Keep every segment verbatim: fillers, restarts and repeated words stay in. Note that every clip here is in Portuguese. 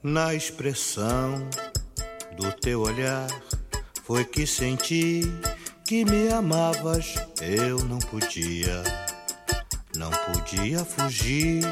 Na expressão do teu olhar foi que senti que me amavas. Eu não podia, não podia fugir.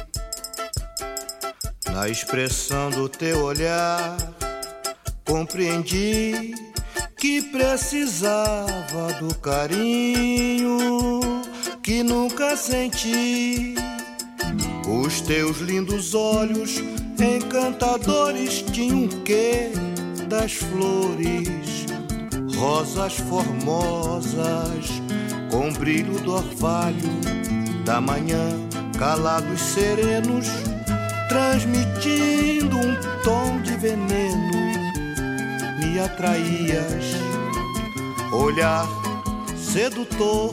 Na expressão do teu olhar compreendi que precisava do carinho que nunca senti. Os teus lindos olhos encantadores tinham um quê das flores, rosas formosas com brilho do orvalho da manhã, calados serenos, transmitindo um tom de veneno. Me atraías, olhar sedutor.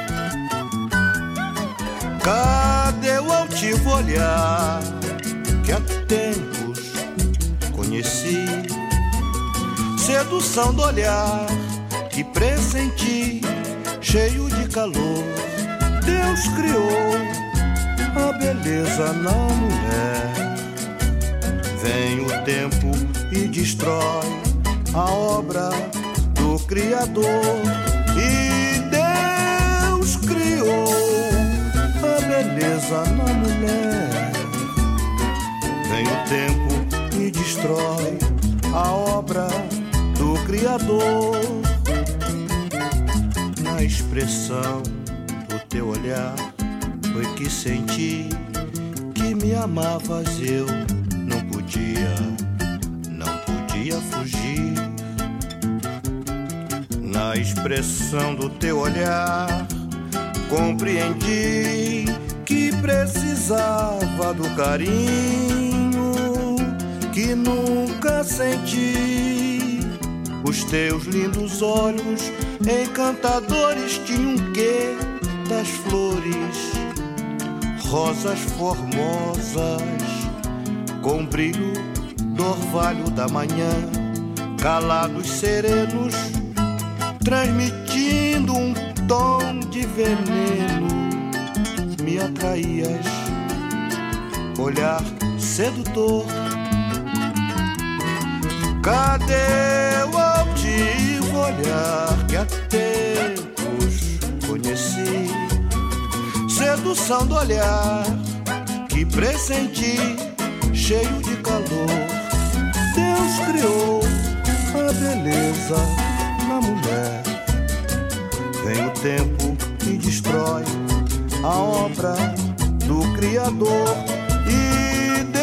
Cadê o altivo olhar que há tempos conheci? Sedução do olhar que pressenti, cheio de calor. Deus criou a beleza na mulher. Vem o tempo e destrói a obra do Criador. E Deus criou a beleza na mulher. Vem o tempo e destrói a obra do Criador. Na expressão do teu olhar foi que senti que me amavas. Eu não podia, não podia fugir. Na expressão do teu olhar compreendi que precisava do carinho que nunca senti. Os teus lindos olhos encantadores tinham um quê das flores, rosas formosas com brilho do orvalho da manhã, calados serenos, transmitindo um tom de veneno. Me atraías, olhar sedutor. Cadê o altivo olhar que há tempos conheci? Sedução do olhar que pressenti, cheio de calor. Deus criou a beleza na mulher. Vem o tempo e destrói a obra do Criador. E